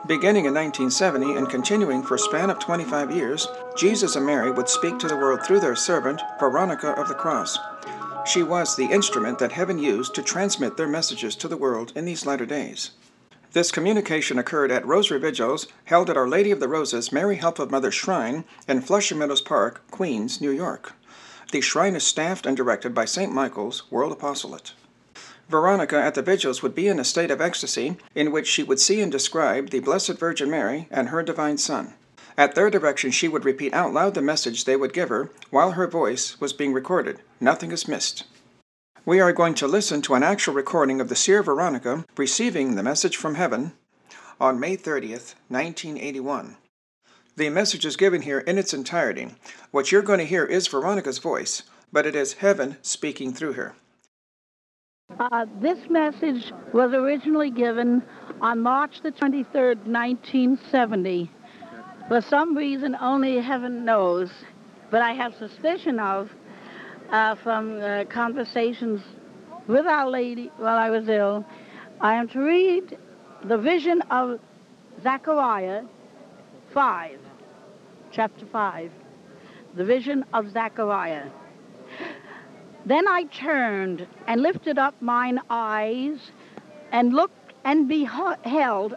Beginning in 1970 and continuing for a span of 25 years, Jesus and Mary would speak to the world through their servant, Veronica of the Cross. She was the instrument that heaven used to transmit their messages to the world in these latter days. This communication occurred at Rosary Vigils held at Our Lady of the Roses Mary Help of Mother Shrine in Flushing Meadows Park, Queens, New York. The shrine is staffed and directed by St. Michael's World Apostolate. Veronica at the vigils would be in a state of ecstasy in which she would see and describe the Blessed Virgin Mary and her Divine Son. At their direction, she would repeat out loud the message they would give her while her voice was being recorded. Nothing is missed. We are going to listen to an actual recording of the Seer Veronica receiving the message from heaven on May 30th, 1981. The message is given here in its entirety. What you're going to hear is Veronica's voice, but it is heaven speaking through her. This message was originally given on March the 23rd, 1970. For some reason, only heaven knows, but I have suspicion of, from conversations with Our Lady while I was ill, I am to read the vision of Zechariah 5, chapter 5, the vision of Zechariah. Then I turned and lifted up mine eyes and looked and beheld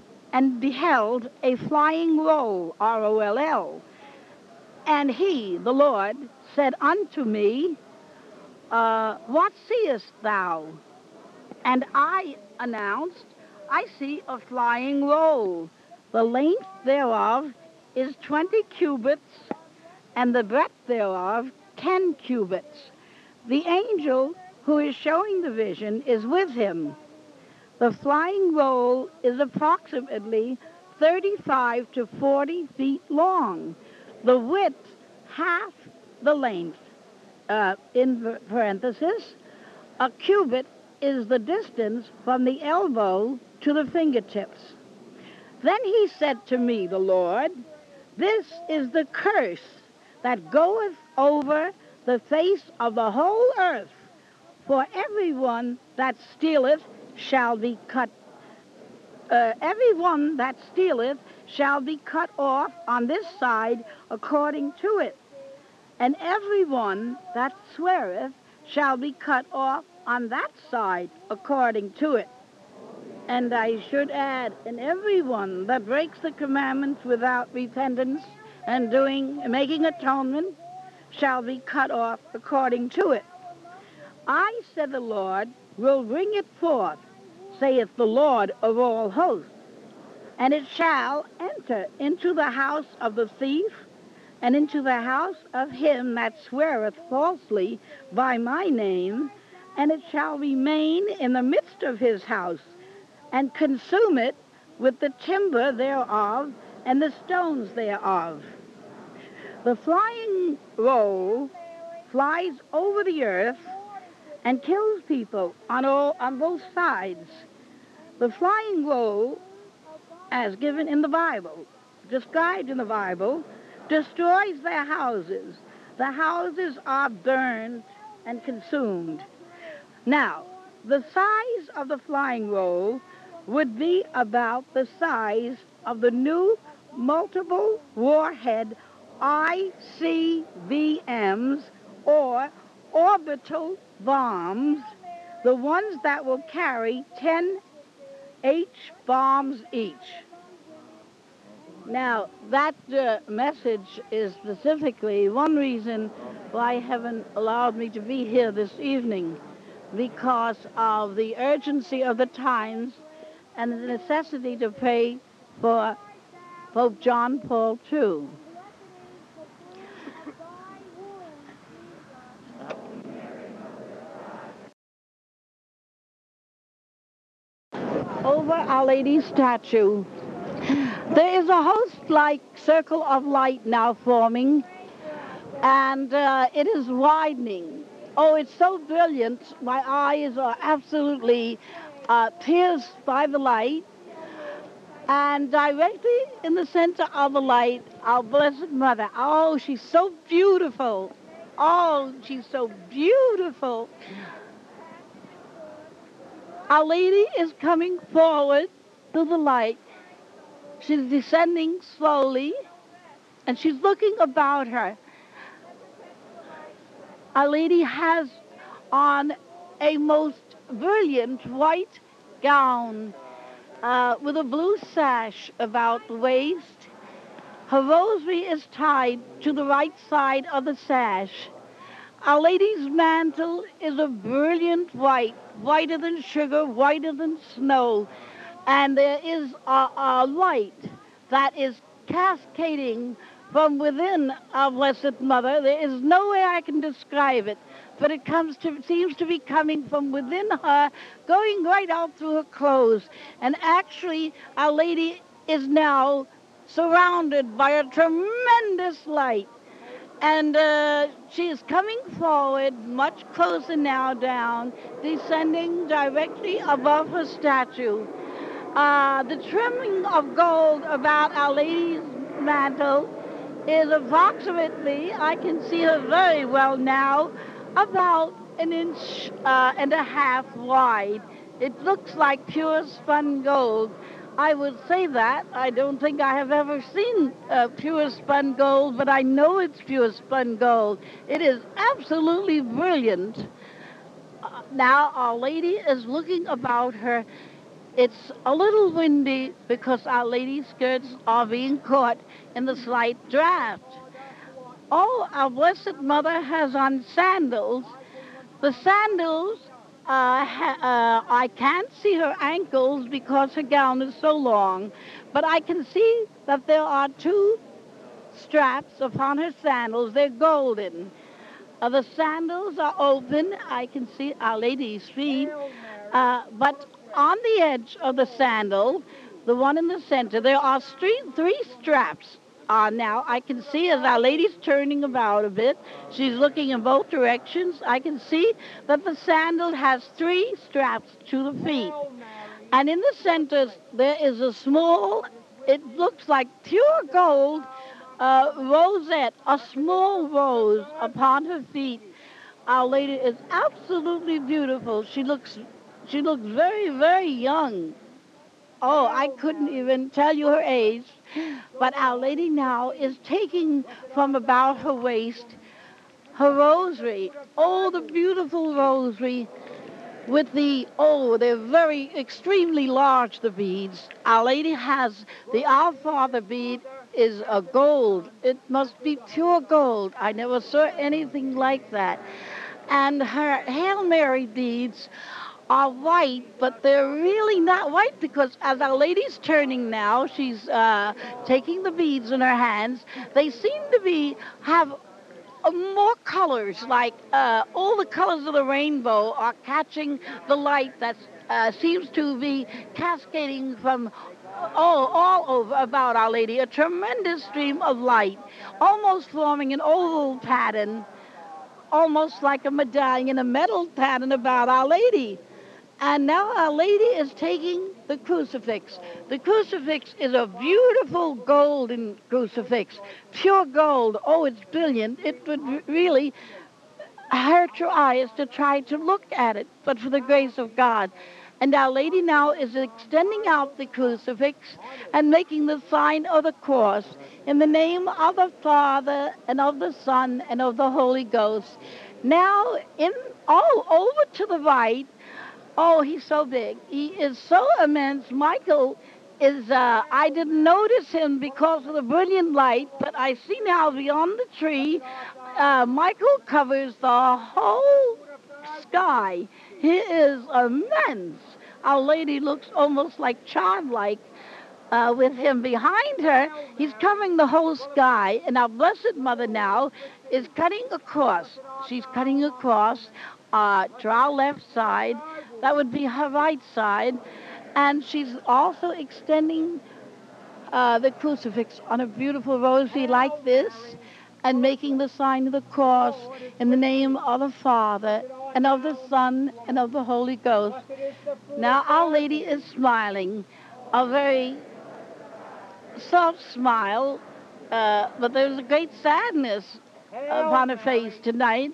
a flying roll, R-O-L-L. And he, the Lord, said unto me, what seest thou? And I announced, I see a flying roll. The length thereof is 20 cubits, and the breadth thereof 10 cubits. The angel who is showing the vision is with him. The flying roll is approximately 35 to 40 feet long. The width, half the length. In parenthesis, a cubit is the distance from the elbow to the fingertips. Then he said to me, the Lord, this is the curse that goeth over the face of the whole earth, for everyone that stealeth shall be cut. Everyone that stealeth shall be cut off on this side according to it, and everyone that sweareth shall be cut off on that side according to it. And I should add, and everyone that breaks the commandments without repentance and making atonement shall be cut off according to it. I, said the Lord, will bring it forth, saith the Lord of all hosts, and it shall enter into the house of the thief, and into the house of him that sweareth falsely by my name, and it shall remain in the midst of his house, and consume it with the timber thereof, and the stones thereof. The flying roll flies over the earth and kills people on both sides. The flying roll, as given in the Bible, described in the Bible, destroys their houses. The houses are burned and consumed. Now, the size of the flying roll would be about the size of the new multiple warhead ICBMs, or orbital bombs, the ones that will carry 10 H-bombs each. Now, that message is specifically one reason why heaven allowed me to be here this evening, because of the urgency of the times and the necessity to pray for Pope John Paul II. Over Our Lady's statue, there is a host-like circle of light now forming, and it is widening. Oh, it's so brilliant. My eyes are absolutely pierced by the light. And directly in the center of the light, our Blessed Mother. Oh, she's so beautiful. Oh, she's so beautiful. Our Lady is coming forward to the light. She's descending slowly, and she's looking about her. Our Lady has on a most brilliant white gown with a blue sash about the waist. Her rosary is tied to the right side of the sash. Our Lady's mantle is a brilliant white, whiter than sugar, whiter than snow, and there is a light that is cascading from within our Blessed Mother. There is no way I can describe it, but it seems to be coming from within her, going right out through her clothes. And actually, Our Lady is now surrounded by a tremendous light. And she is coming forward, much closer now down, descending directly above her statue. The trimming of gold about Our Lady's mantle is approximately, I can see her very well now, about an inch and a half wide. It looks like pure spun gold. I would say that. I don't think I have ever seen pure spun gold, but I know it's pure spun gold. It is absolutely brilliant. Now Our Lady is looking about her. It's a little windy because Our Lady's skirts are being caught in the slight draft. Oh, our Blessed Mother has on sandals. The sandals, I can't see her ankles because her gown is so long, but I can see that there are two straps upon her sandals. They're golden. The sandals are open. I can see Our Lady's feet. But on the edge of the sandal, the one in the center, there are three straps. Now, I can see as Our Lady's turning about a bit, she's looking in both directions. I can see that the sandal has three straps to the feet. And in the center, there is a small, it looks like pure gold rosette, a small rose upon her feet. Our Lady is absolutely beautiful. She looks very, very young. Oh, I couldn't even tell you her age. But Our Lady now is taking from about her waist her rosary. Oh, the beautiful rosary with they're very, extremely large, the beads. Our Lady has the Our Father bead is a gold. It must be pure gold. I never saw anything like that. And her Hail Mary beads are white, but they're really not white because as Our Lady's turning now, she's taking the beads in her hands. They seem to have more colors, like all the colors of the rainbow are catching the light that seems to be cascading from all over about Our Lady. A tremendous stream of light, almost forming an oval pattern, almost like a medallion, a metal pattern about Our Lady. And now Our Lady is taking the crucifix. The crucifix is a beautiful golden crucifix, pure gold. Oh, it's brilliant. It would really hurt your eyes to try to look at it, but for the grace of God. And Our Lady now is extending out the crucifix and making the sign of the cross in the name of the Father and of the Son and of the Holy Ghost. Now, over to the right, oh, he's so big. He is so immense. Michael is, I didn't notice him because of the brilliant light, but I see now beyond the tree, Michael covers the whole sky. He is immense. Our Lady looks almost like childlike with him behind her. He's covering the whole sky, and our Blessed Mother now is cutting across. She's cutting across to our left side. That would be her right side. And she's also extending the crucifix on a beautiful rosary like this and making the sign of the cross in the name of the Father and of the Son and of the Holy Ghost. Now Our Lady is smiling, a very soft smile, but there's a great sadness upon her face tonight.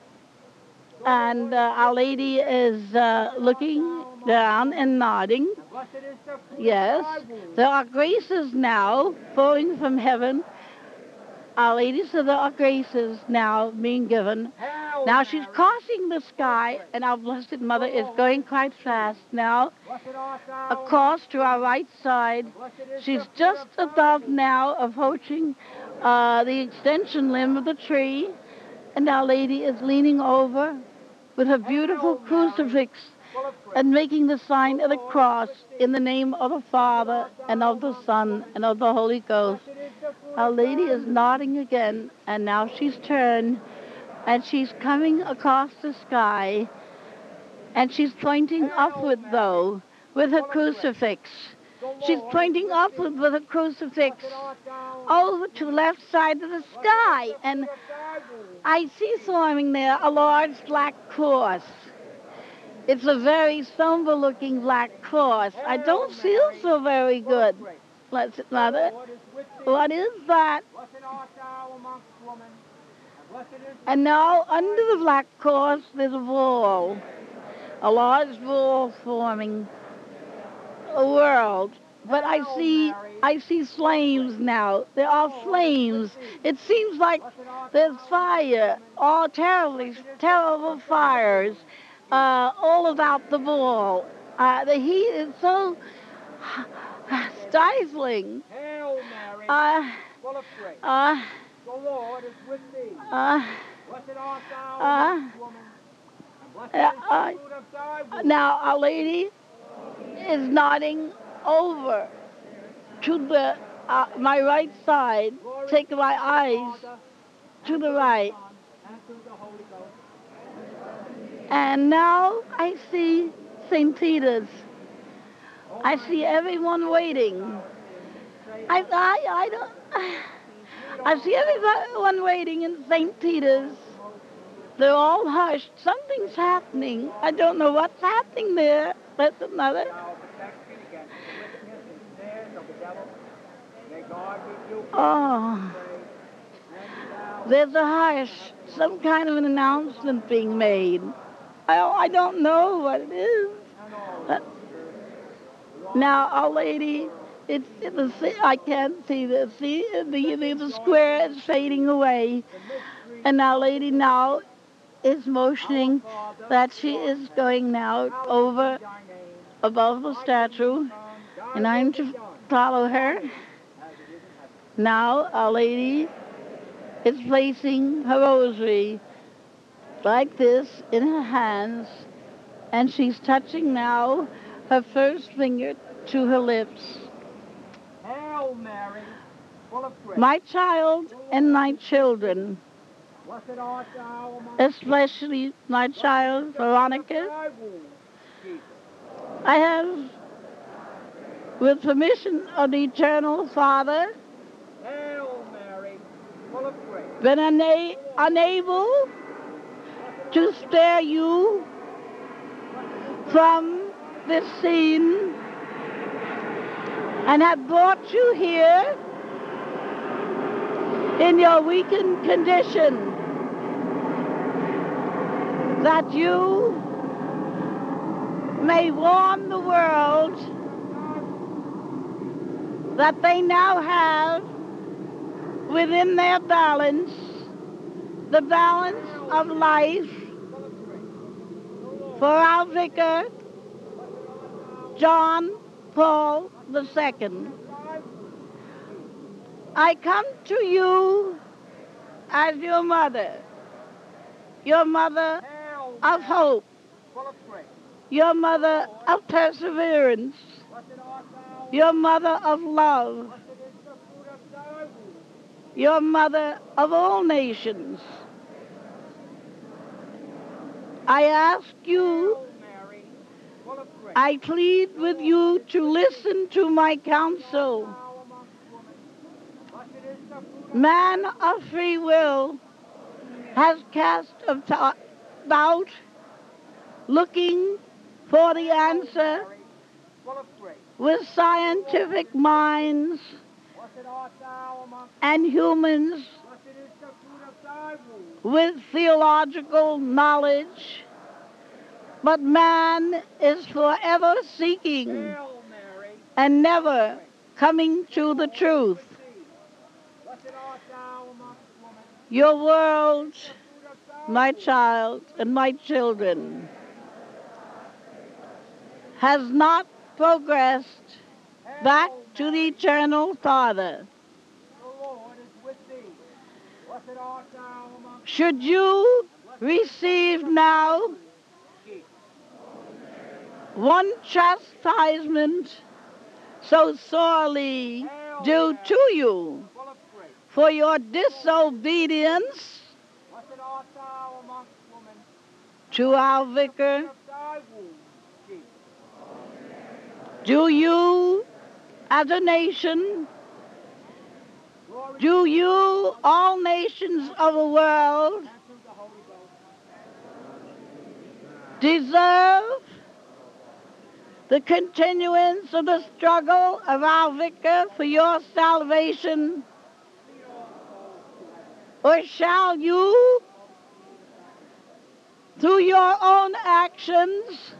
And Our Lady is looking down and nodding. Yes, there are graces now falling from heaven. Our Lady, so there are graces now being given. Now she's crossing the sky, and our Blessed Mother is going quite fast now across to our right side. She's just above now, approaching the extension limb of the tree, and Our Lady is leaning over with her beautiful crucifix and making the sign of the cross in the name of the Father and of the Son and of the Holy Ghost. Our Lady is nodding again, and now she's turned, and she's coming across the sky, and she's pointing upward, though, with her crucifix. She's pointing upward with her crucifix over to the left side of the sky, and I see forming there a large black cross. It's a very somber-looking black cross. I don't feel so very good, Blessed Mother. What is that? And now, under the black cross, there's a wall, a large wall forming a world. But I see flames now. There are flames. It seems like there's fire, all terrible fires, all about the wall. The heat is so stifling. The Lord is with thee. Blessed art thou amongst women, and blessed is the fruit of thy womb. Now, Our Lady is nodding over to the my right side. Take my eyes to the right. And now I see St. Peter's. I see everyone waiting. I see everyone waiting in St. Peter's. They're all hushed. Something's happening. I don't know what's happening there. Blessed Mother. Oh, there's a hush. Some kind of an announcement being made. I don't know what it is. Now, Our Lady, I can't see this. See, the square is fading away. And Our Lady now is motioning that she is going now over above the statue, and I'm to follow her. Now Our Lady is placing her rosary like this in her hands, and she's touching now her first finger to her lips. Hail Mary, full of grace. My child and my children, Blessed art thou amongst especially my child, Veronica, thy womb, Jesus. I have, with permission of the Eternal Father, Hail Mary, full of grace. been unable to spare you from this scene and have brought you here in your weakened condition, that you may warn the world that they now have within their balance the balance of life for our vicar, John Paul II. I come to you as your mother of hope, your mother of perseverance, your mother of love, your mother of all nations. I ask you, I plead with you to listen to my counsel. Man of free will has cast about looking for the answer with scientific minds and humans with theological knowledge, but man is forever seeking and never coming to the truth. Blessed art thou amongst women. Your world, The fruit of thy my womb. child and my children, has not progressed back Hail, to the Mary, eternal Father. the Lord is with thee. Blessed art thou amongst Should you receive now Jesus. one chastisement so sorely due to you Full of grace. for your disobedience Blessed art thou amongst women. to our The vicar, fruit of thy womb, Jesus. do you as a nation, Glory do you, all nations of the world, and to the Holy Ghost. deserve the continuance of the struggle of our vicar for your salvation? Or shall you, through your own actions,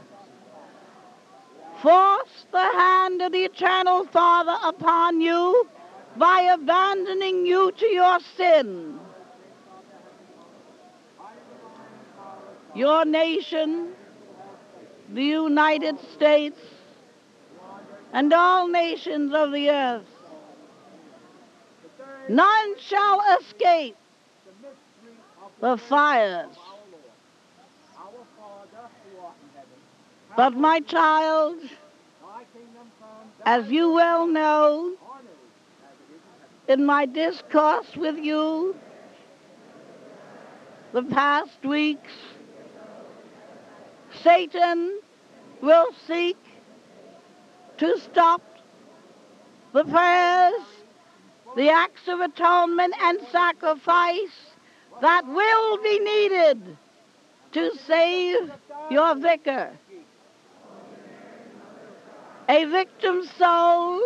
force the hand of the eternal Father upon you by abandoning you to your sin? Your nation, the United States, and all nations of the earth, none shall escape The mystery of the fires. our Father who art in heaven. But my child, Thy kingdom come, as you well know, on earth as it is in heaven. in my discourse with you the past weeks, Satan will seek to stop the prayers, the acts of atonement and sacrifice that will be needed to save your vicar. A victim soul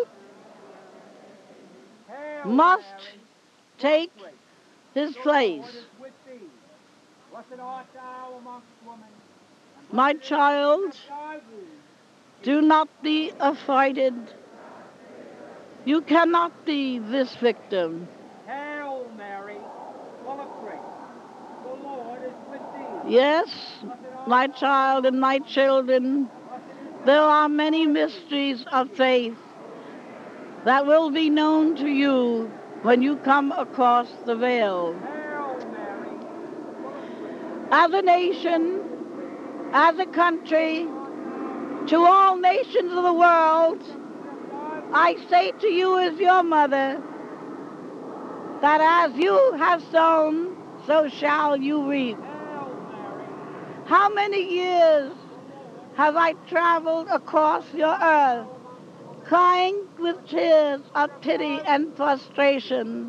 Hail, must Mary, take grace. his The place. Lord is with thee. Blessed art thou amongst women. And My blessed is the child, fruit of thy womb. do not be affrighted. You cannot be this victim. Hail, Mary, full of grace. The Lord is with thee. Yes, my child and my children, there are many mysteries of faith that will be known to you when you come across the veil. Hail, Mary, full of grace. As a nation, as a country, to all nations of the world, I say to you as your mother, that as you have sown, so shall you reap. Hail, Mary, How many years have I traveled across your earth, crying with tears of pity and frustration,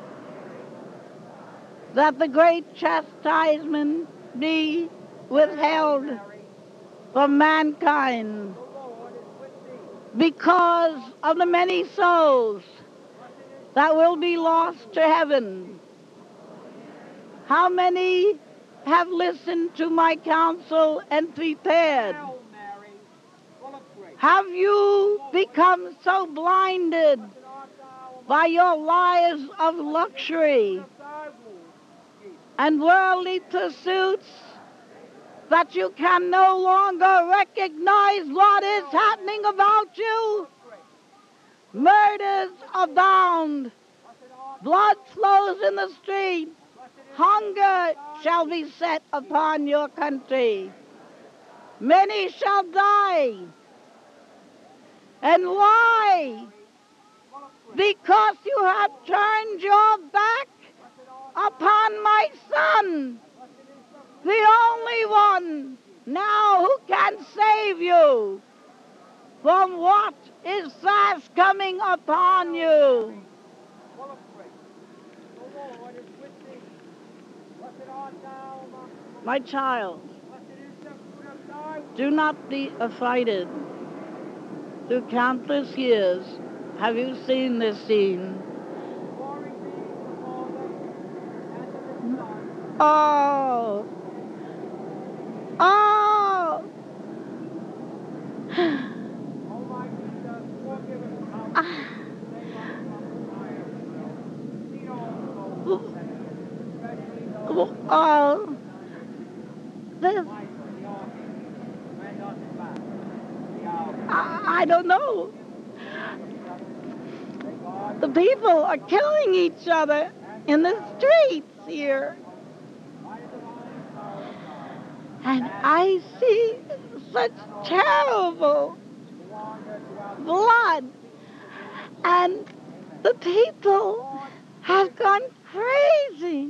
that the great chastisement be withheld from mankind the Lord is with thee. because of the many souls that will be lost to heaven. How many have listened to my counsel and prepared? Hail, Mary, full of grace. Have you become so blinded Blessed art thou by your lives of luxury amongst thy womb, Jesus. and worldly pursuits that you can no longer recognize what is happening about you? Murders abound. Blood flows in the street. Hunger shall be set upon your country. Many shall die. And why? Because you have turned your back upon my Son, the only one now who can save you from what is fast coming upon you. Full of grace. The Lord is with thee. Blessed art thou amongst women. My child, Blessed is the fruit of thy womb. do not be affrighted. Through countless years have you seen this scene. Glory be to the Father, and to the Son, Oh! Oh! Almighty Jesus, forgive This, I don't know. The people are killing each other in the streets here. And I see such terrible blood. And the people have gone crazy.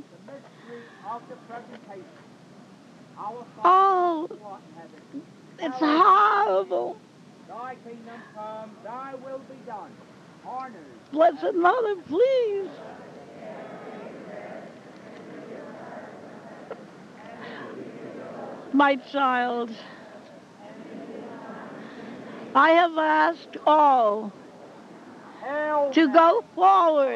Oh, it's horrible. Thy kingdom come, thy will be done. Blessed Mother, please. My child, I have asked all to go forward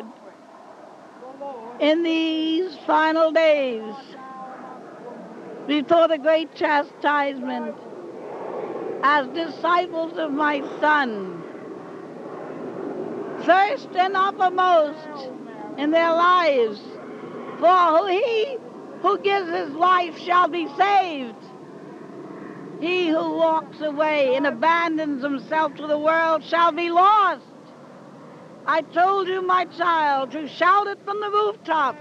in these final days before the great chastisement as disciples of my Son, first and uppermost in their lives, for he who gives his life shall be saved. He who walks away and abandons himself to the world shall be lost. I told you, my child, to shout it from the rooftops,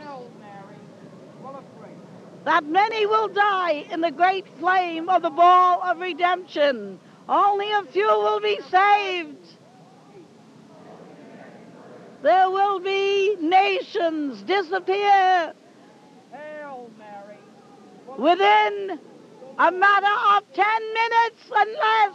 that many will die in the great flame of the ball of redemption. Only a few will be saved. There will be nations disappear within a matter of 10 minutes and less.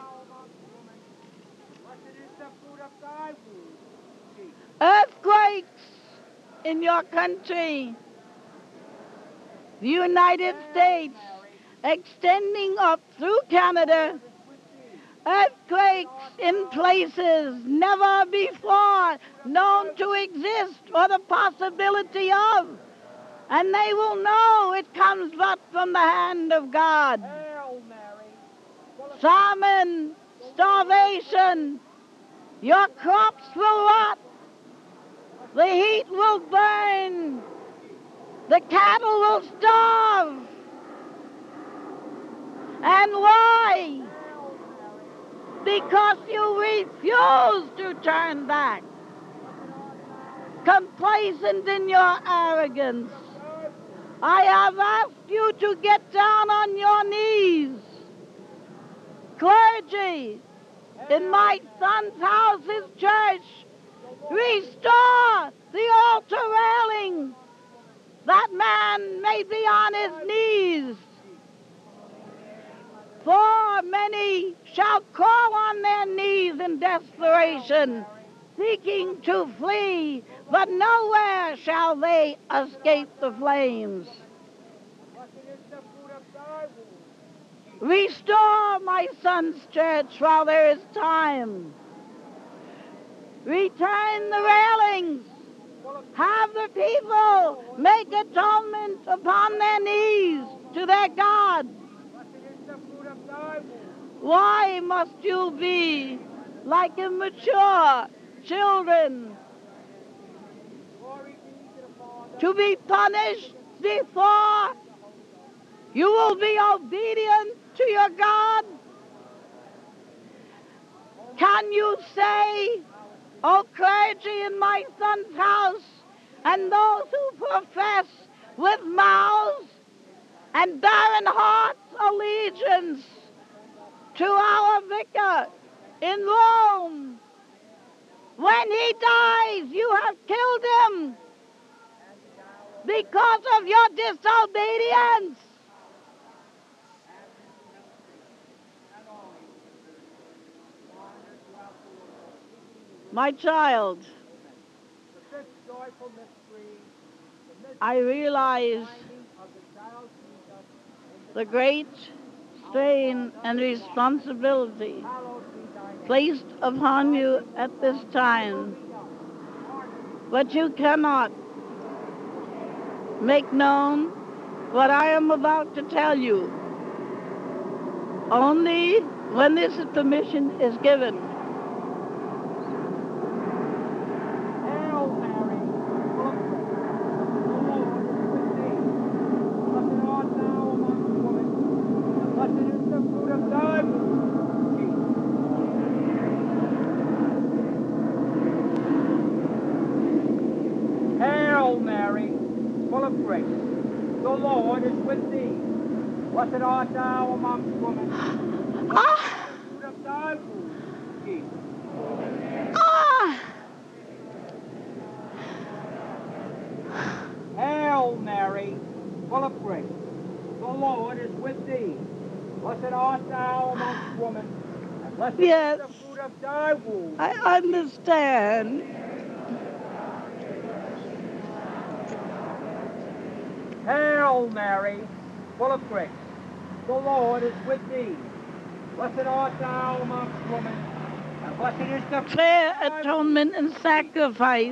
Earthquakes in your country, the United States, extending up through Canada, earthquakes in places never before known to exist or the possibility of, and they will know it comes but from the hand of God. Famine, starvation, your crops will rot, the heat will burn, the cattle will starve. And why? Because you refuse to turn back, complacent in your arrogance. I have asked you to get down on your knees. Clergy in my Son's house, his church, restore the altar railing, that man may be on his knees. For many shall crawl on their knees in desperation, seeking to flee, but nowhere shall they escape the flames. Restore my Son's church while there is time. Return the railings. Have the people make atonement upon their knees to their God. Why must you be like immature children to be punished before you will be obedient to your God? Can you say, O clergy in my Son's house, and those who profess with mouths and barren hearts allegiance to our vicar in Rome, when he dies, you have killed him because of your disobedience? My child, I realize the great strain and responsibility placed upon you at this time, but you cannot make known what I am about to tell you only when this permission is given. of grace. The Lord is with thee. Blessed art thou amongst women. Blessed is the fruit of thy womb, Jesus. Hail Mary, full of grace. The Lord is with thee. Blessed art thou amongst women. And blessed Yes. is the fruit of thy womb. I understand. Hail Mary, full of grace. The Lord is with thee. Blessed art thou amongst women. And blessed is the fruit Prayer, of thy womb. atonement, and sacrifice.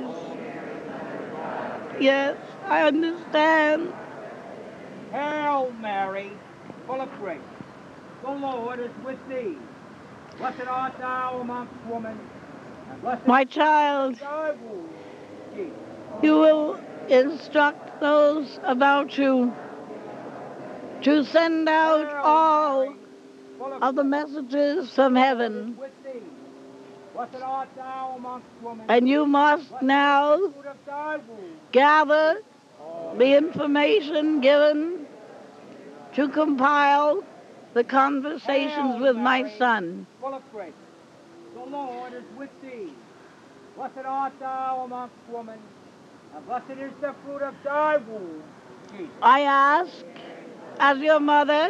Yes, I understand. Hail Mary, full of grace. The Lord is with thee. Blessed art thou amongst women. And blessed My is child, thy womb, Jesus. you will instruct those about you to send out Hail all Mary, full of the grace. messages from The Lord heaven. is with thee. Blessed art thou amongst women. And you must Blessed is now the fruit of thy womb. gather the information given to compile the conversations Hail with my Mary, son. full of grace. The Lord is with thee. Blessed art thou amongst women. And blessed is the fruit of thy womb, Jesus. I ask, as your mother,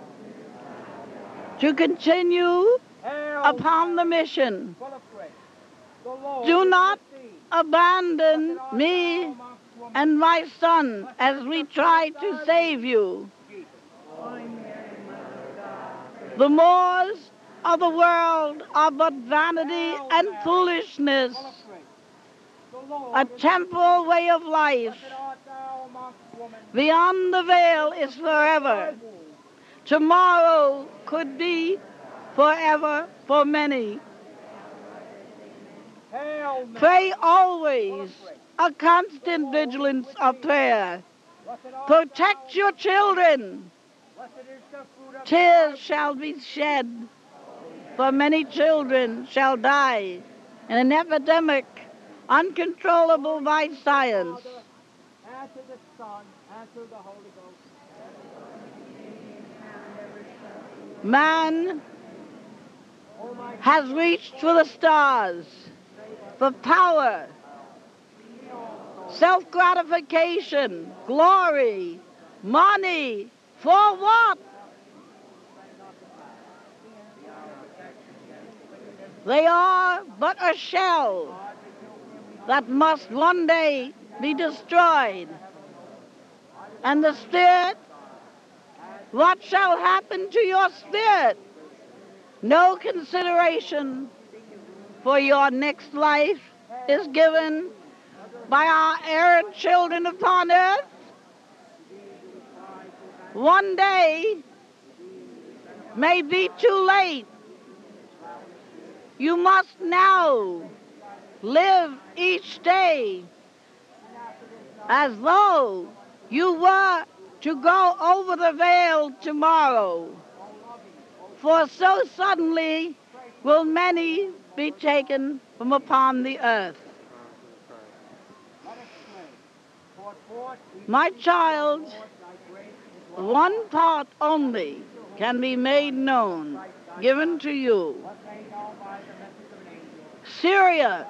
to continue Hail upon the Mary, mission. full of grace. The Lord Do is not with thee. abandon Blessed art me thou amongst women. and my son as we try to save you. Jesus. The mores of the world are but vanity Hail and Mary, foolishness, full of grace. The Lord a is with temporal thee. way of life. Blessed art thou amongst women. Beyond the veil is forever. Tomorrow could be forever for many. Hail Mary, Pray full always, of grace. a constant vigilance of prayer. Blessed art Protect thou your amongst children. Blessed is the fruit of thy Tears womb. shall be shed, for many children shall die in an epidemic uncontrollable by science. Father, and to the Son, and to the Holy Ghost. Man Almighty has reached for the stars, for power, self-gratification, glory, money. For what? They are but a shell that must one day be destroyed. And the spirit, what shall happen to your spirit? No consideration for your next life is given by our errant children upon earth. One day may be too late. You must now live each day as though you were to go over the veil tomorrow. For so suddenly will many be taken from upon the earth. My child, one part only can be made known, given to you. Syria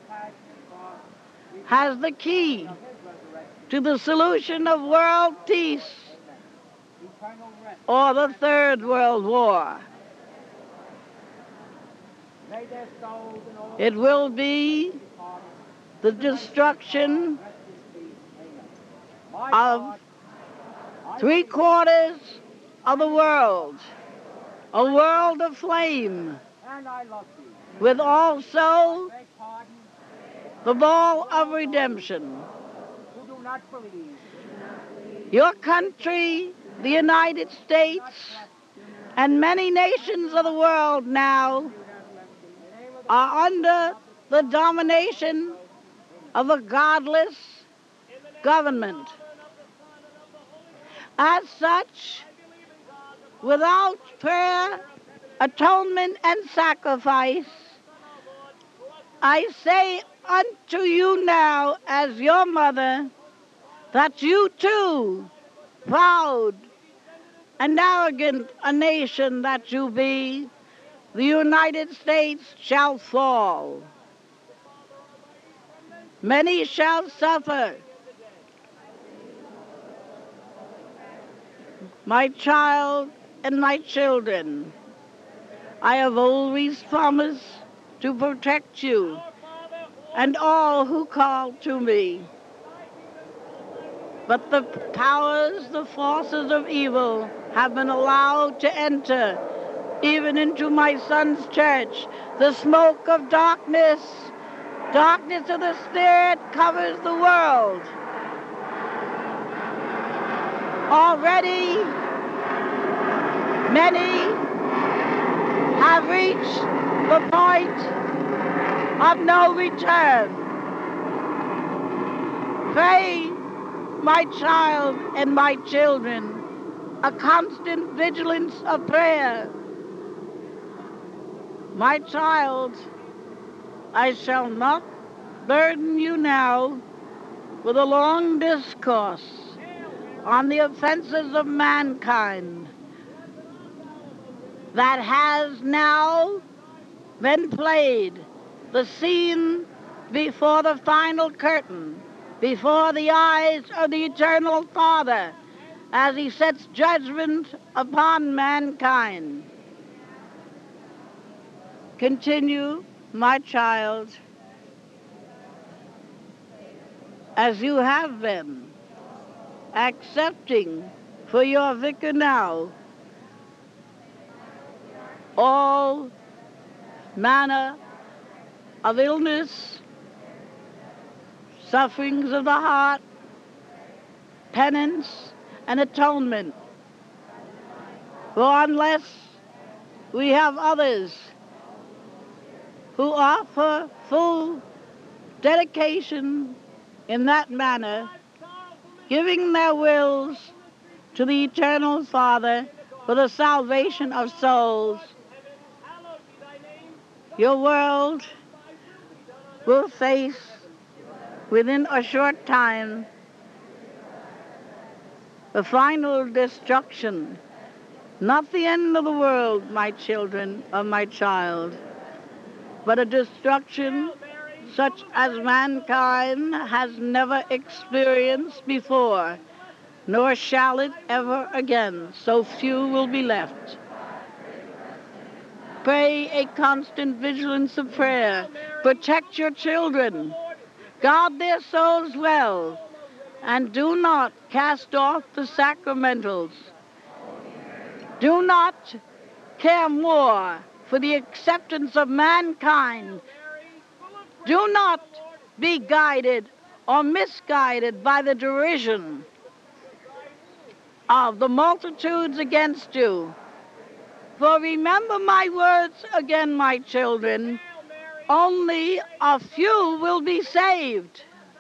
has the key to the solution of world peace or the Third World War. It will be the destruction of 3/4 of the world, a world of flame, with also the ball of redemption. Your country, the United States, and many nations of the world now are under the domination of a godless government. As such, without prayer, atonement, and sacrifice, I say unto you now, as your mother, that you too, proud and arrogant a nation that you be, the United States shall fall. Many shall suffer. My child and my children, I have always promised to protect you and all who call to me. But the powers, the forces of evil have been allowed to enter even into my son's church. The smoke of darkness, darkness of the Spirit covers the world. Already, many have reached the point of no return. Pray, my child and my children, a constant vigilance of prayer. My child, I shall not burden you now with a long discourse on the offenses of mankind that has now been played, the scene before the final curtain, before the eyes of the eternal Father, as he sets judgment upon mankind. Continue, my child, as you have been, accepting for your vicar now all manner of illness, sufferings of the heart, penance, and atonement. For unless we have others who offer full dedication in that manner, giving their wills to the eternal Father for the salvation of souls, your world will face within a short time the final destruction. Not the end of the world, my children, or my child, but a destruction such as mankind has never experienced before, nor shall it ever again. So few will be left. Pray a constant vigilance of prayer. Protect your children. Guard their souls well. And do not cast off the sacramentals. Do not care more for the acceptance of mankind. Do not be guided or misguided by the derision of the multitudes against you. For remember my words again, my children, only a few will be saved.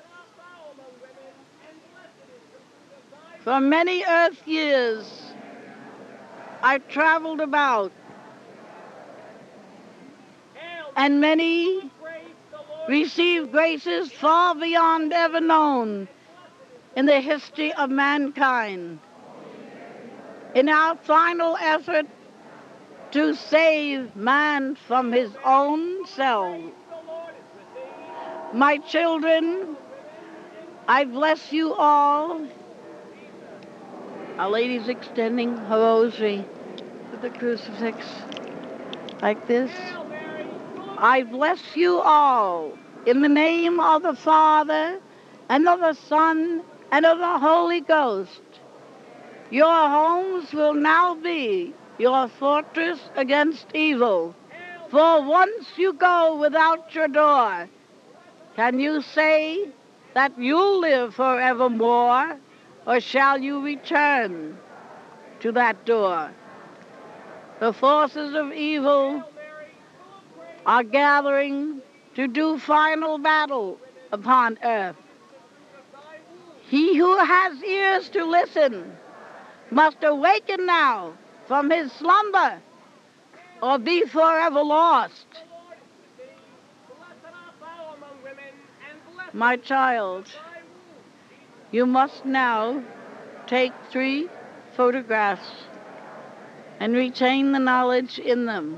For many earth years, I traveled about, and many received graces far beyond ever known in the history of mankind. In our final effort to save man from his own self, my children, I bless you all. Our Lady's extending her rosary with the crucifix like this. I bless you all in the name of the Father and of the Son and of the Holy Ghost. Your homes will now be your fortress against evil. For once you go without your door, can you say that you'll live forevermore, or shall you return to that door? The forces of evil are gathering to do final battle upon earth. He who has ears to listen must awaken now from his slumber or be forever lost. My child, You must now take 3 photographs and retain the knowledge in them.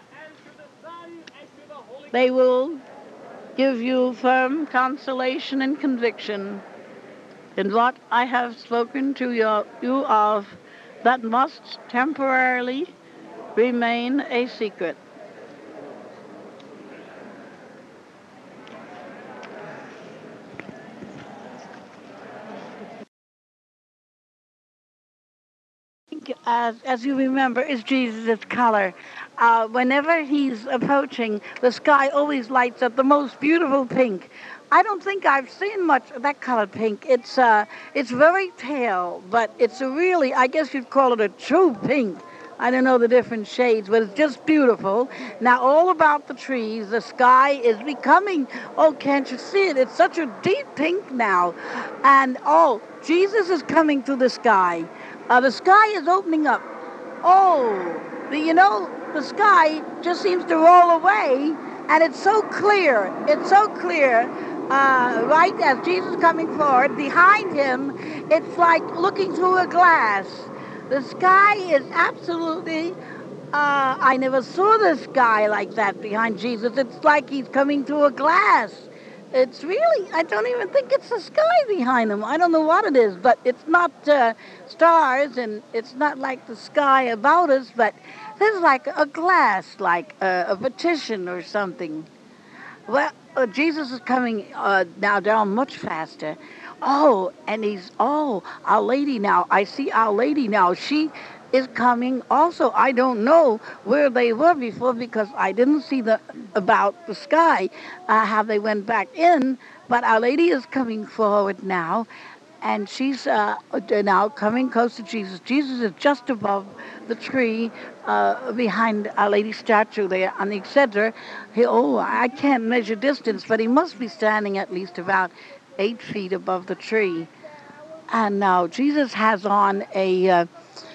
They will give you firm consolation and conviction in what I have spoken to you of that must temporarily remain a secret. As you remember, is Jesus' color. Whenever he's approaching, the sky always lights up the most beautiful pink. I don't think I've seen much of that color pink. It's very pale, but it's a really, I guess you'd call it a true pink. I don't know the different shades, but it's just beautiful. Now, all about the trees, the sky is becoming, oh, can't you see it? It's such a deep pink now. And, oh, Jesus is coming through the sky. The sky is opening up. Oh, the sky just seems to roll away, and it's so clear. It's so clear. Right as Jesus is coming forward, behind him, it's like looking through a glass. The sky is absolutely, I never saw the sky like that behind Jesus. It's like he's coming through a glass. It's really, I don't even think it's the sky behind him. I don't know what it is, but it's not stars, and it's not like the sky about us, but there's like a glass, like a petition or something. Well, Jesus is coming now down much faster. Oh, and Our Lady now. I see Our Lady now. She is coming also. I don't know where they were before because I didn't see about the sky, how they went back in, but Our Lady is coming forward now, and she's now coming close to Jesus. Jesus is just above the tree behind Our Lady's statue there on the center. I can't measure distance, but he must be standing at least about 8 feet above the tree. And now Jesus has on a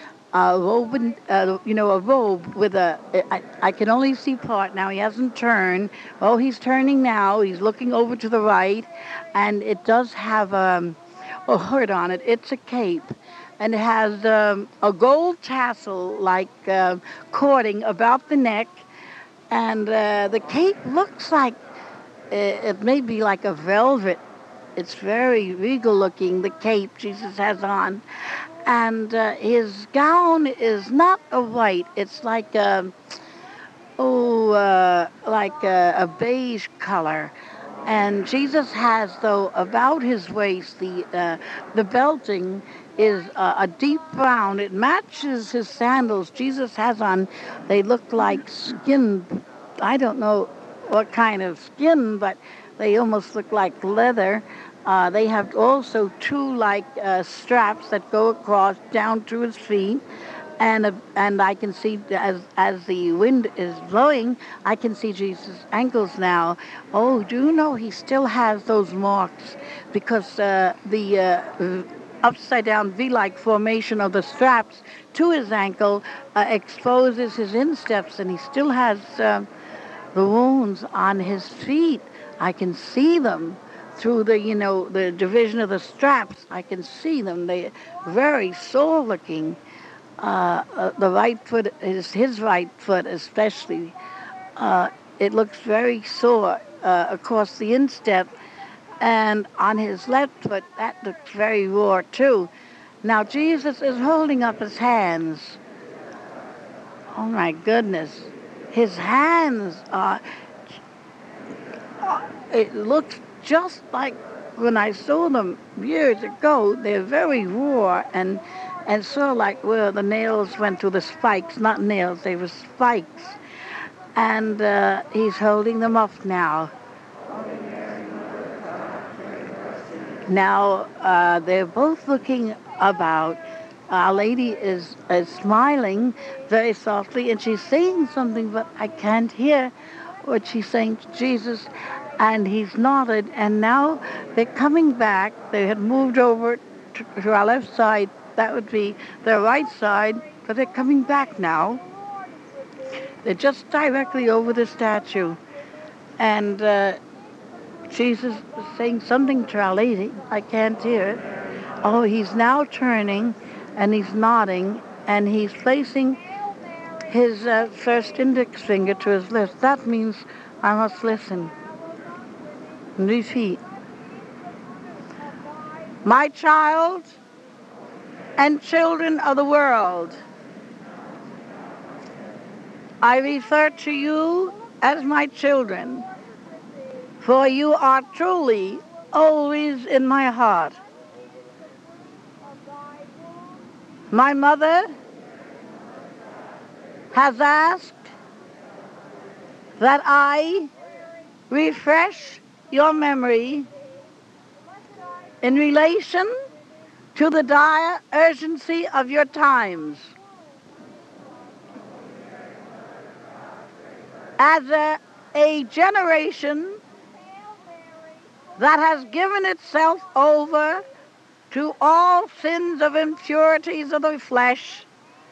robe, a robe with I can only see part now. He hasn't turned. Oh, he's turning now. He's looking over to the right, and it does have a hood on it. It's a cape, and it has a gold tassel like cording about the neck, and the cape looks like it may be like a velvet. It's very regal looking, the cape Jesus has on. And his gown is not a white. It's like a beige color. And Jesus has, though, about his waist, the belting is a deep brown. It matches his sandals Jesus has on. They look like skin. I don't know what kind of skin, but they almost look like leather. They have also 2 straps that go across down to his feet, and I can see as the wind is blowing, I can see Jesus' ankles now. Oh, do you know he still has those marks because the upside down V-like formation of the straps to his ankle exposes his insteps, and he still has the wounds on his feet. I can see them through the division of the straps. I can see them. They're very sore looking. The right foot is his right foot especially. It looks very sore across the instep, and on his left foot that looks very raw too. Now Jesus is holding up his hands. Oh my goodness, his hands are. It looks just like when I saw them years ago. They're very raw and sort of like where the nails went to the spikes. Not nails, they were spikes. And he's holding them up now. Now they're both looking about. Our Lady is smiling very softly, and she's saying something, but I can't hear what she's saying to Jesus. And he's nodded, and now they're coming back. They had moved over to our left side. That would be their right side, but they're coming back now. They're just directly over the statue. And Jesus is saying something to Our Lady. I can't hear it. Oh, he's now turning, and he's nodding, and he's placing his first index finger to his lips. That means I must listen and repeat. My child and children of the world, I refer to you as my children, for you are truly always in my heart. My mother has asked that I refresh your memory in relation to the dire urgency of your times. As a generation that has given itself over to all sins of impurities of the flesh,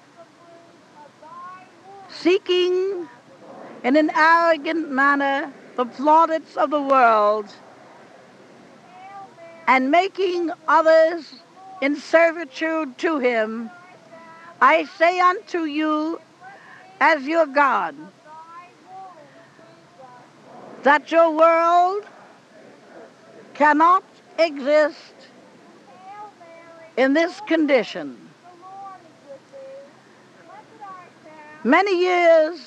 seeking in an arrogant manner the plaudits of the world, and making others in servitude to him, I say unto you as your God, that your world cannot exist in this condition. Many years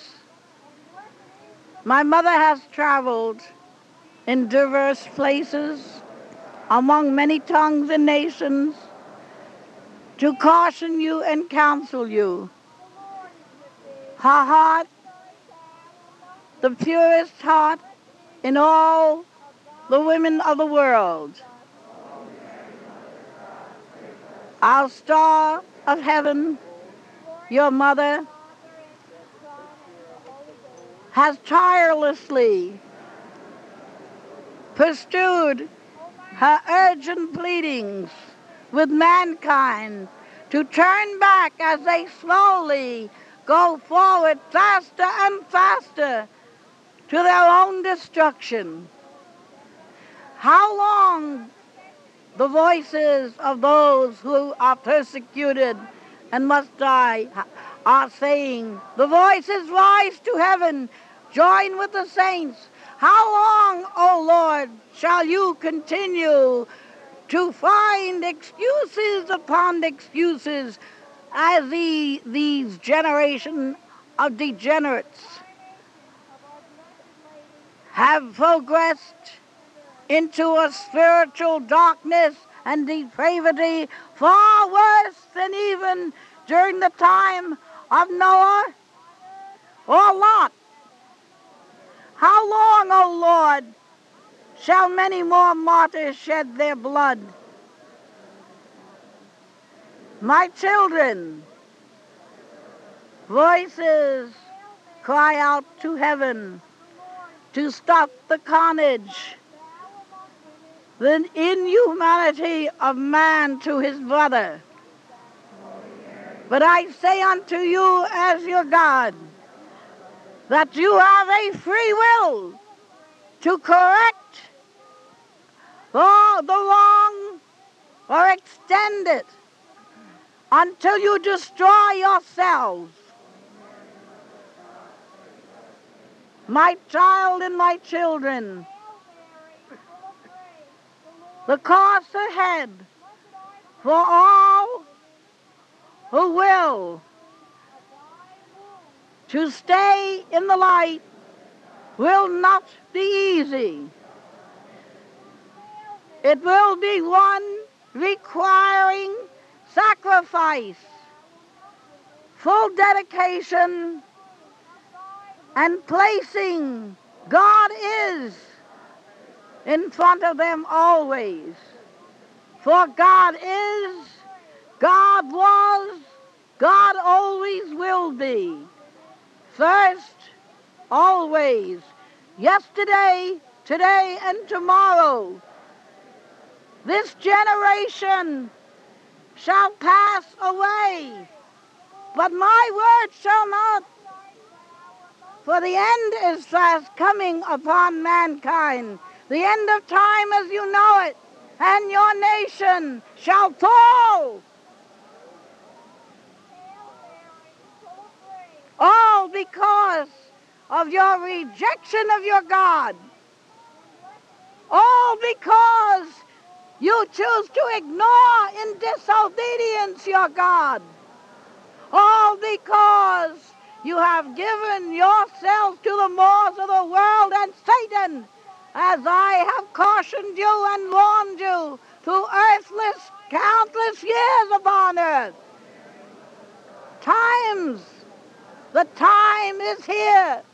my mother has traveled in diverse places among many tongues and nations to caution you and counsel you. Her heart, the purest heart in all the women of the world. Our star of heaven, your mother, has tirelessly pursued her urgent pleadings with mankind to turn back as they slowly go forward faster and faster to their own destruction. How long the voices of those who are persecuted and must die are saying, the voices rise to heaven, join with the saints. How long, O Lord, shall you continue to find excuses upon excuses as these generation of degenerates have progressed into a spiritual darkness and depravity far worse than even during the time of Noah or Lot? How long, O Lord, shall many more martyrs shed their blood? My children, voices cry out to heaven to stop the carnage, the inhumanity of man to his brother. But I say unto you as your God, that you have a free will to correct all the wrong or extend it until you destroy yourselves. My child and my children, the course ahead for all who will to stay in the light will not be easy. It will be one requiring sacrifice, full dedication, and placing God is in front of them always. For God is, God was, God always will be. First, always, yesterday, today, and tomorrow. This generation shall pass away, but my word shall not. For the end is fast coming upon mankind. The end of time as you know it and your nation shall fall. All because of your rejection of your God. All because you choose to ignore in disobedience your God. All because you have given yourselves to the mores of the world and Satan, as I have cautioned you and warned you through countless years upon earth. The time is here.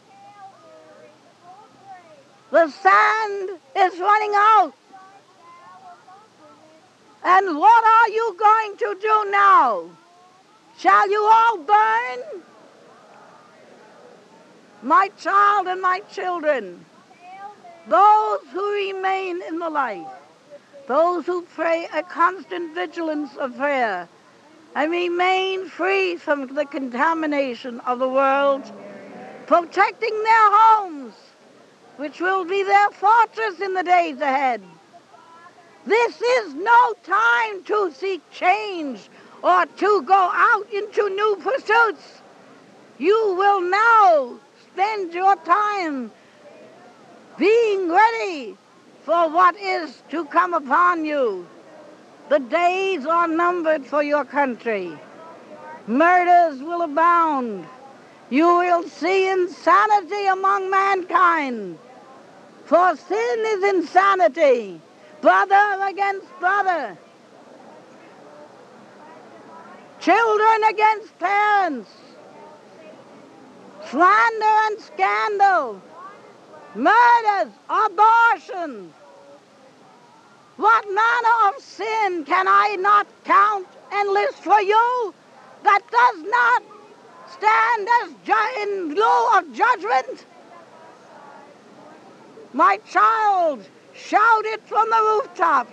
The sand is running out. And what are you going to do now? Shall you all burn? My child and my children, those who remain in the light, those who pray a constant vigilance of prayer, and remain free from the contamination of the world, protecting their homes, which will be their fortress in the days ahead. This is no time to seek change or to go out into new pursuits. You will now spend your time being ready for what is to come upon you. The days are numbered for your country. Murders will abound. You will see insanity among mankind. For sin is insanity, brother against brother, children against parents, slander and scandal, murders, abortions. What manner of sin can I not count and list for you that does not stand as in lieu of judgment? My child, shout it from the rooftops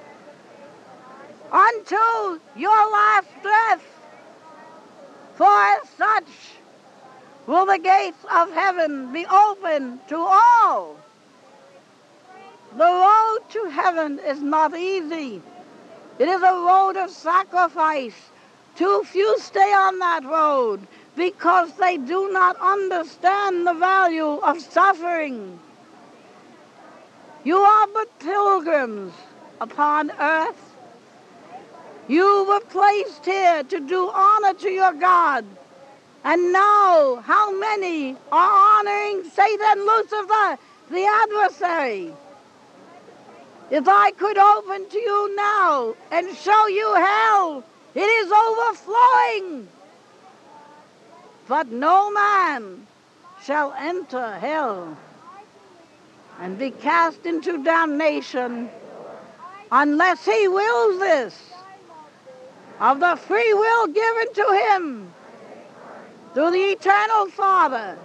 unto your last breath, for as such will the gates of heaven be open to all. The road to heaven is not easy. It is a road of sacrifice. Too few stay on that road because they do not understand the value of suffering. You are but pilgrims upon earth. You were placed here to do honor to your God. And now, how many are honoring Satan, Lucifer, the adversary? If I could open to you now and show you hell, it is overflowing. But no man shall enter hell and be cast into damnation unless he wills this of the free will given to him through the eternal Father.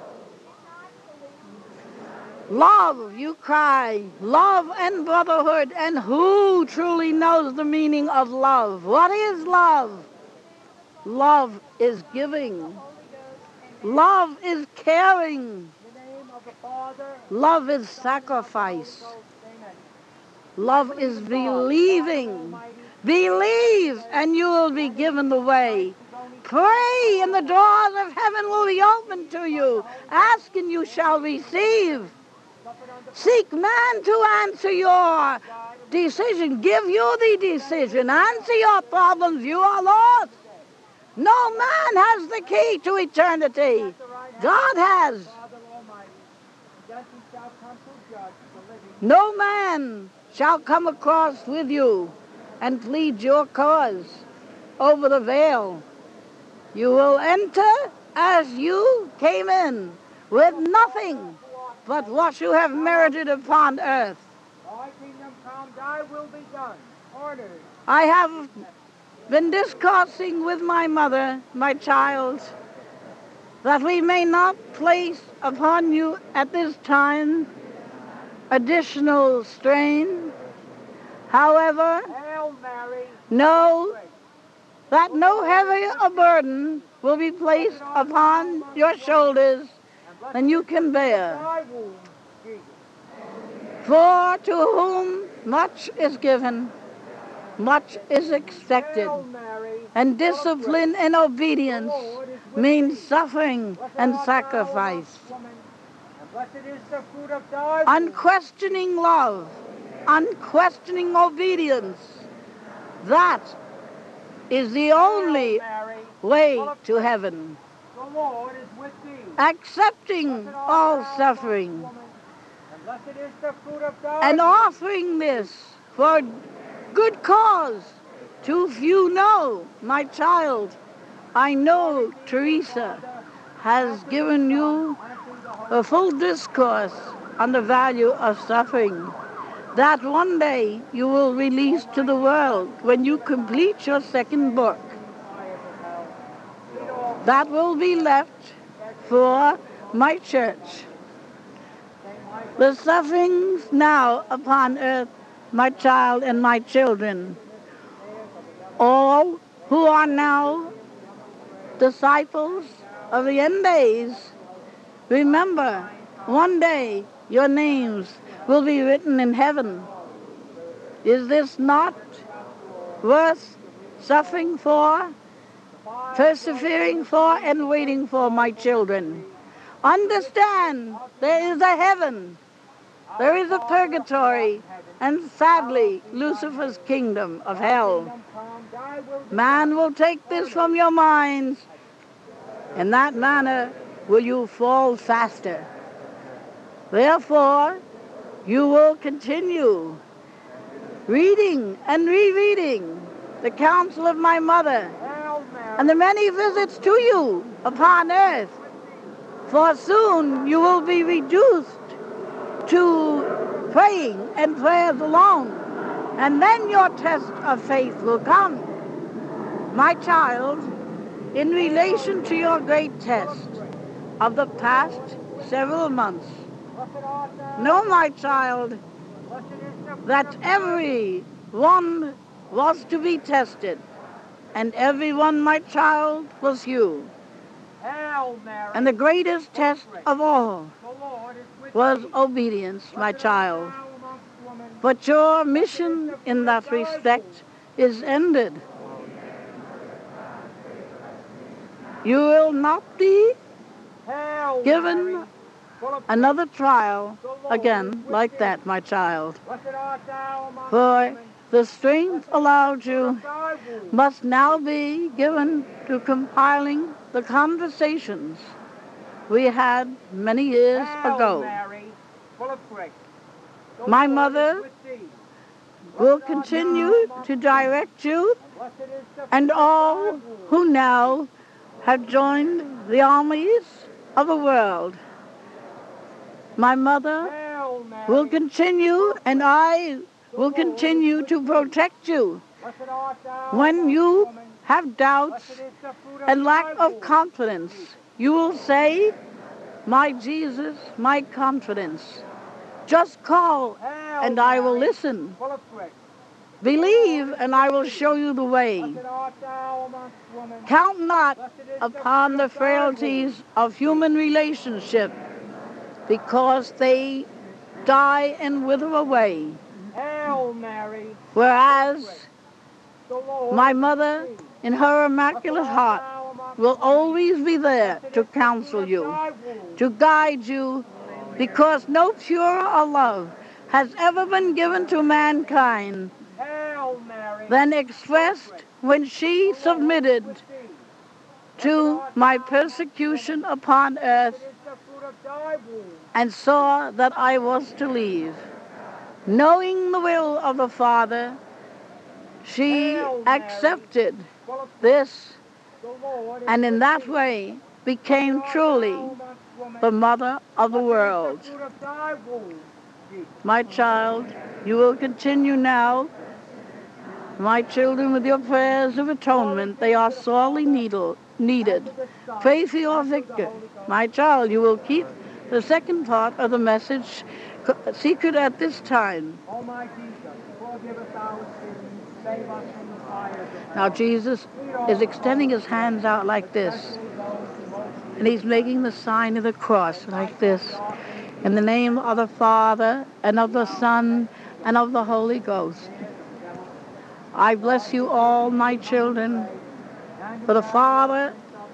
Love, you cry, love and brotherhood, and who truly knows the meaning of love? What is love? Love is giving. Love is caring. Love is sacrifice. Love is believing. Believe and you will be given the way. Pray and the doors of heaven will be opened to you. Ask and you shall receive. Seek man to answer your decision. Give you the decision. Answer your problems. You are lost. No man has the key to eternity. God has. No man shall come across with you and plead your cause over the veil. You will enter as you came in, with nothing but what you have merited upon earth. Thy kingdom come, thy will be done. Ordered. I have been discoursing with my mother, my child, that we may not place upon you at this time additional strain. However, Hail Mary. know that no heavier a burden will be placed upon your shoulders than you can bear. Thy womb, Jesus. For to whom much is given, much is expected, Hail Mary, and full of discipline and obedience grace, the Lord is with means thee. suffering Blessed and art thou amongst sacrifice. women, and blessed is the fruit of thy womb. Unquestioning love, unquestioning obedience, that is the Hail only Mary, way full of to grace, heaven. the Lord is with thee. Accepting Blessed art all thou amongst suffering women, and blessed is the fruit of thy and womb. offering this for good cause. Too few know, my child. I know Teresa has given you a full discourse on the value of suffering that one day you will release to the world when you complete your second book. That will be left for my church. The sufferings now upon earth, my child and my children, all who are now disciples of the end days, remember, one day your names will be written in heaven. Is this not worth suffering for, persevering for, and waiting for, my children? Understand, there is a heaven, there is a purgatory, and sadly, Lucifer's kingdom of hell. Man will take this from your minds. In that manner will you fall faster. Therefore, you will continue reading and rereading the counsel of my mother and the many visits to you upon earth. For soon you will be reduced to praying and prayers alone, and then your test of faith will come. My child, in relation to your great test of the past several months, know, my child, that every one was to be tested, and every one, my child, was you. And the greatest test of all was obedience, my child. But your mission in that respect is ended. You will not be given another trial again like that, my child. For the strength allowed you must now be given to compiling the conversations we had many years ago. My mother will continue to direct you and all who now have joined the armies of the world. My mother will continue, and I will continue to protect you. When you have doubts and lack of confidence, you will say, my Jesus, my confidence. Just call, and I will listen. Believe, and I will show you the way. Count not upon the frailties of human relationship, because they die and wither away. Whereas my mother, in her immaculate heart, will always be there to counsel you, to guide you, because no purer love has ever been given to mankind than expressed when she submitted to my persecution upon earth and saw that I was to leave. Knowing the will of the Father, she accepted this, and in that way became truly the mother of the world. My child, you will continue now, my children, with your prayers of atonement. They are sorely needed. Pray for your victor. My child, you will keep the second part of the message secret at this time. Now Jesus is extending his hands out like this, and he's making the sign of the cross like this. In the name of the Father, and of the Son, and of the Holy Ghost. I bless you all, my children, for the Father,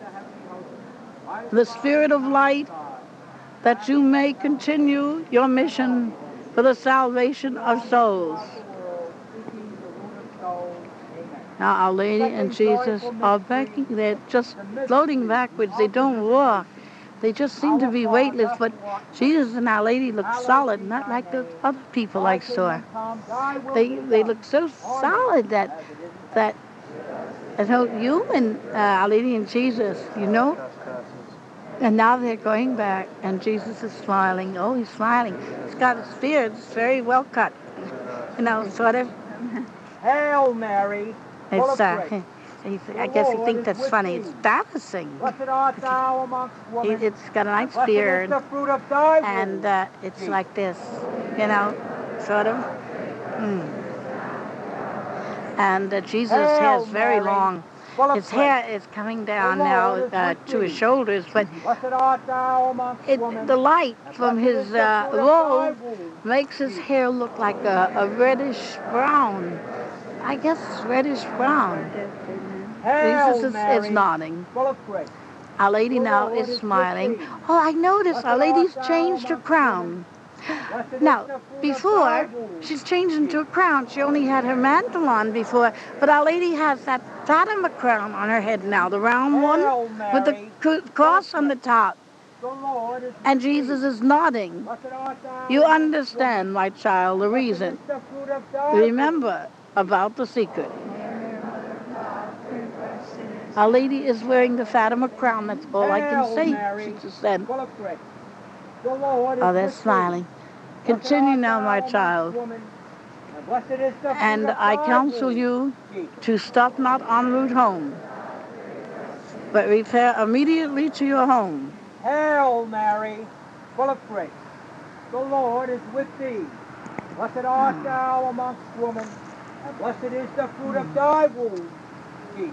the Spirit of light, that you may continue your mission for the salvation of souls. Now, Our Lady and Jesus are backing. They're just floating backwards. They don't walk. They just seem to be weightless, but Jesus and Our Lady look solid, not like the other people I saw. They look so solid that so you and Our Lady and Jesus, you know. And now they're going back, and Jesus is smiling. Oh, he's smiling. He's got his beard. It's very well cut. You know, sort of. Hail Mary, full It's, of grace. I guess he thinks that's funny. It's embarrassing. Blessed art thou amongst women. It's got a nice Blessed is beard, the fruit of thy womb. and it's like this, you know, sort of. And Jesus' hair is very long. His hair is coming down now to his shoulders, but Blessed art thou amongst women. the light from Blessed his is the fruit of thy robe womb. makes his hair look like a reddish brown. I guess reddish brown. Hail Jesus Mary, is nodding. full of grace. Our Lady now is smiling. Oh, I noticed Our Lady's changed her crown. Now, before, she's changed into a crown. She only had her mantle on before, but Our Lady has that Fatima crown on her head now, the round one with the cross on the top. The Lord is And Jesus is nodding. blessed art thou You amongst understand, my child, the women. reason. Blessed is the fruit of thy womb. Remember about the secret. Our Lady is wearing the Fatima crown. That's all I can Hail say. Mary, She just said, full of grace. The Lord is oh, they're with thee. smiling. Blessed Continue art now, thou my amongst child. women, and blessed is the fruit And of I thy counsel womb, you Jesus. to stop not en route home, but repair immediately to your home. Hail Mary, full of grace. The Lord is with thee. Blessed art thou amongst women, and blessed is the fruit of thy womb, Jesus.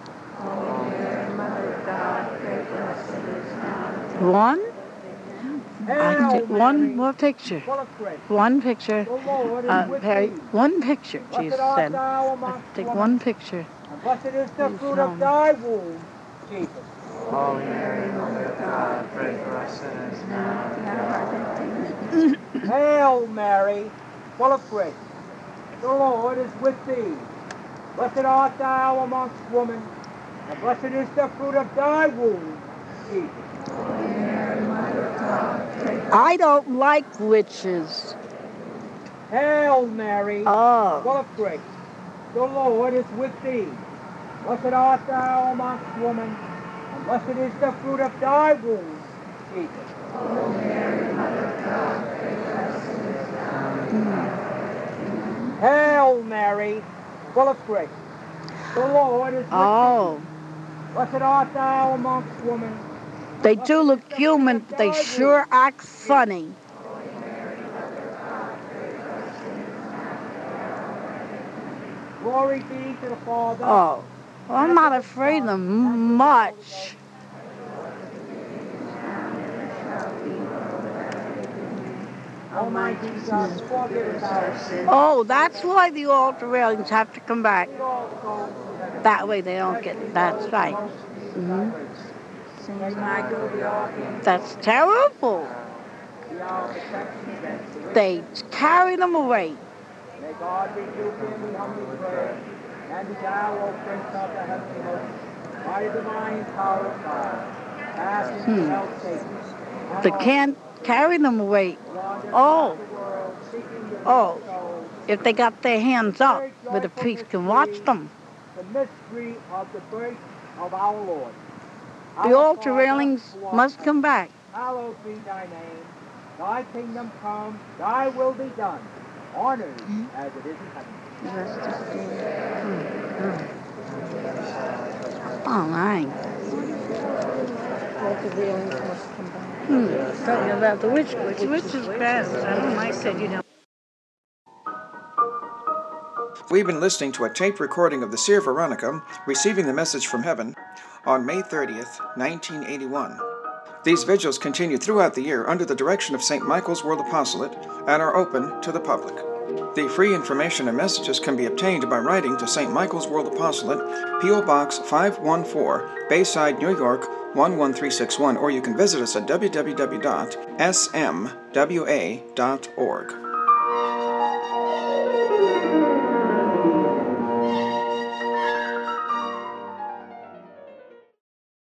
One, I can Hail take one Mary, more picture. full of grace. One picture. The Lord is with Perry, thee. one picture, Blessed Jesus art said. thou I amongst take women, one picture. and blessed is the Please fruit tell of me. thy womb, Jesus. Holy Mary, Mother of God, pray for us sinners now and at the hour of our death. Hail Mary, full of grace. The Lord is with thee. Blessed art thou amongst women, and blessed is the fruit of thy womb, Jesus. I don't like witches. Hail Mary, full Oh, of grace. The Lord is with thee. Blessed art thou amongst women, and blessed is the fruit of thy womb, Jesus. Hail Mary, full of grace. The Lord is with oh. thee. Blessed art thou amongst women. They do look human, but they sure act funny. Glory be to the Father. Oh, well, I'm not afraid of them much. Almighty God, forgive us our sins. Oh, that's why the altar railings have to come back. Lead all souls to heaven. That way they don't get, that's right. Saint Michael the Archangel, That's terrible. be our protection against the wicked. They carry them away. May God rebuke him, we humbly pray. And thou, O Prince of the heavenly host, by the divine power of God, cast into hell Satan. and They all can't carry them away. who wander Oh, throughout the world, seeking the oh. souls. If they got their hands up, where the priest can watch them. The mystery of the birth of our Lord. The Our altar Father, railings who art must in come back. Hallowed be thy name. Thy kingdom come, thy will be done, on earth as it is in heaven. All right. Talking about the witch is bad. I don't like that, you know. We've been listening to a tape recording of the Seer Veronica receiving the message from heaven on May 30th, 1981. These vigils continue throughout the year under the direction of St. Michael's World Apostolate and are open to the public. The free information and messages can be obtained by writing to St. Michael's World Apostolate, P.O. Box 514, Bayside, New York 11361, or you can visit us at www.smwa.org.